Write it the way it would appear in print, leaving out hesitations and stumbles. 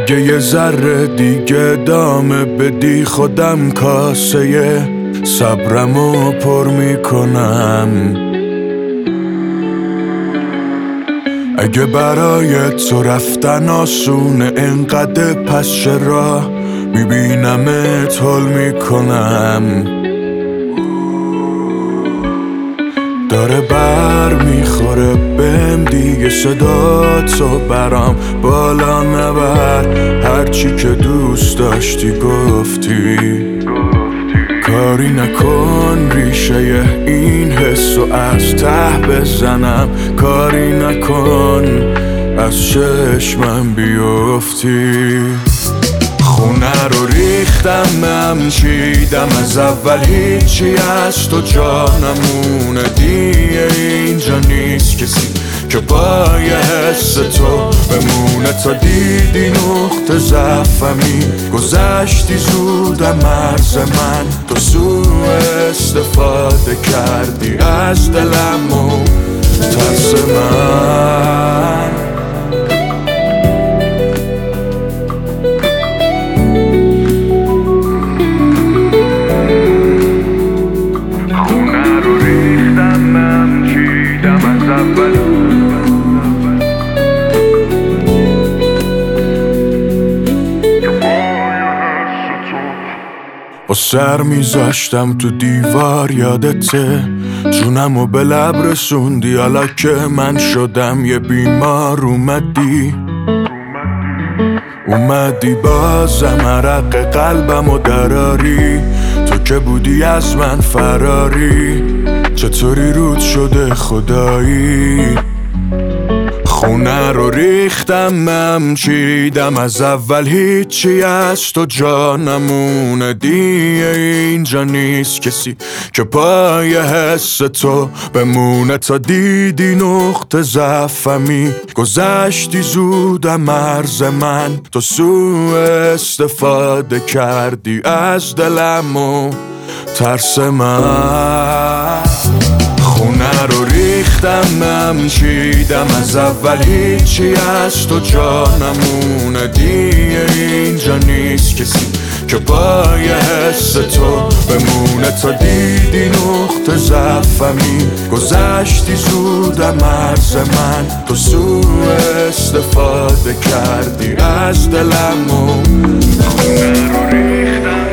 اگه یه ذره دیگه ادامه بدی خودم کاسه صبرمو پر میکنم. اگه برای تو رفتن آسونه انقدر پس چرا میبینمت حل میکنم. داره بر میخوره بهم دیگه صدا تو برام بالا نبر. هرچی که دوست داشتی گفتی کاری نکن ریشه این حسو از ته بزنم. کاری نکن از چشمم بیفتی. خونه رو ریختم چیدم از اول هیچی از تو جا نمونه. دیگه اینجا نیست کسی که پای حس تو بمونه. تا دیدی نقطه ضعفمی گذشتی زودم مرز من. تو سوء استفاده کردی از دلم و ترس من. با سر میذاشتم تو دیوار یادته. جونمو به لب رسوندی حالا که من شدم یه بیمار. اومدی بازم عرق قلبمو دراری. تو که بودی از من فراری. چطوری رود شده خدایی. خونه رو ریختم چیدم از اول هیچی از تو جا نمونه. دیگه اینجا نیست کسی که پای حس تو بمونه. تا دیدی نقطه ضعفمی گذشتی زودم مرز من. تو سوء استفاده کردی از دلم و ترس من. خونه رو ریختم چیدم از اول هیچی از تو جا نمونه. دیگه اینجا نیست کسی که پای حس تو بمونه. تا دیدی نقطه ضعفمی گذشتی زودم مرز من. تو سوء استفاده کردی از دلم و خونه رو ریختم